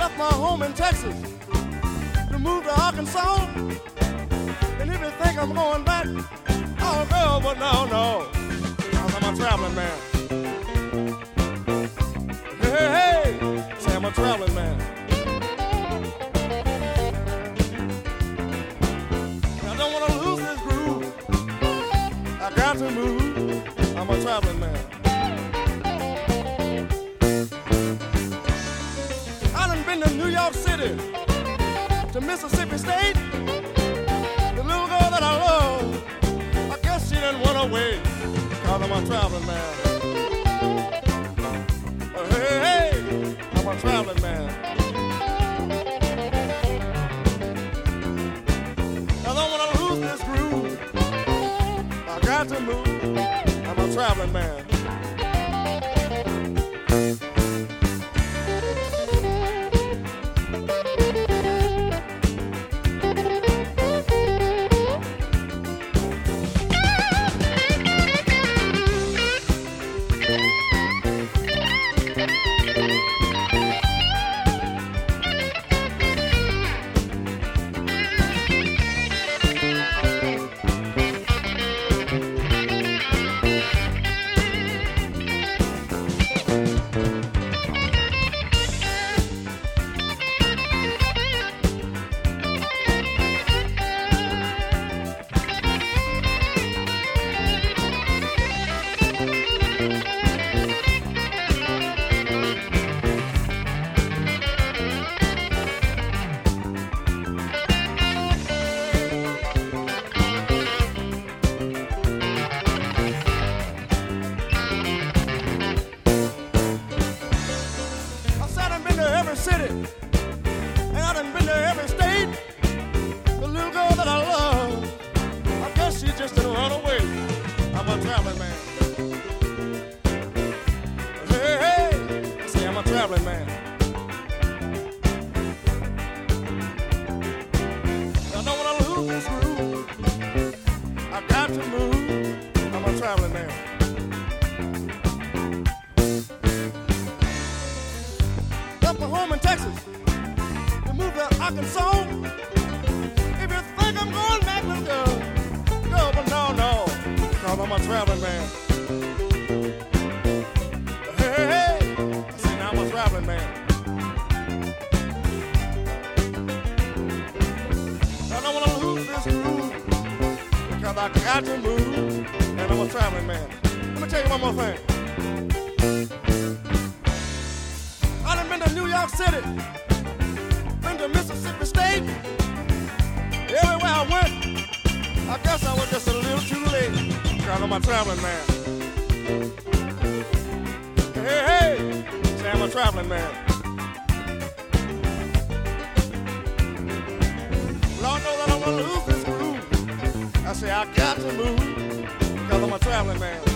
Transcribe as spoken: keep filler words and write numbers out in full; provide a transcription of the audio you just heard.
left my home in Texas to move to Arkansas. And if you think I'm going back, oh girl, but no, no, 'cause I'm a traveling man. Hey, hey, say I'm a traveling man. I don't want to lose this groove. I got to move. I'm a traveling man. I done been to New York City, to Mississippi State. The little girl that I love, I guess she done went away, 'cause I'm a traveling man. Hey, hey, I'm a traveling man. I don't want to lose this groove. I got to move. I'm a traveling man. City, and I done been to every state. The little girl that I love, I guess she just done run away. I'm a traveling man. Hey, hey, I say I'm a traveling man. I don't want to lose this groove. I got to move. I'm a traveling man. Left my home in Texas to move to Arkansas. If you think I'm going back, let's go. Go, but no, no, because I'm a traveling man. Hey, hey, I say now I'm a traveling man. I don't want to lose this groove, because I got to move, and I'm a traveling man. Let me tell you one more thing. I done been to New York City, been to Mississippi State. Everywhere I went, I guess I was just a little too late, because I'm a traveling man. Hey, hey, say I'm a traveling man. Lord knows I don't want to lose this groove. I say I got to move, because I'm a traveling man.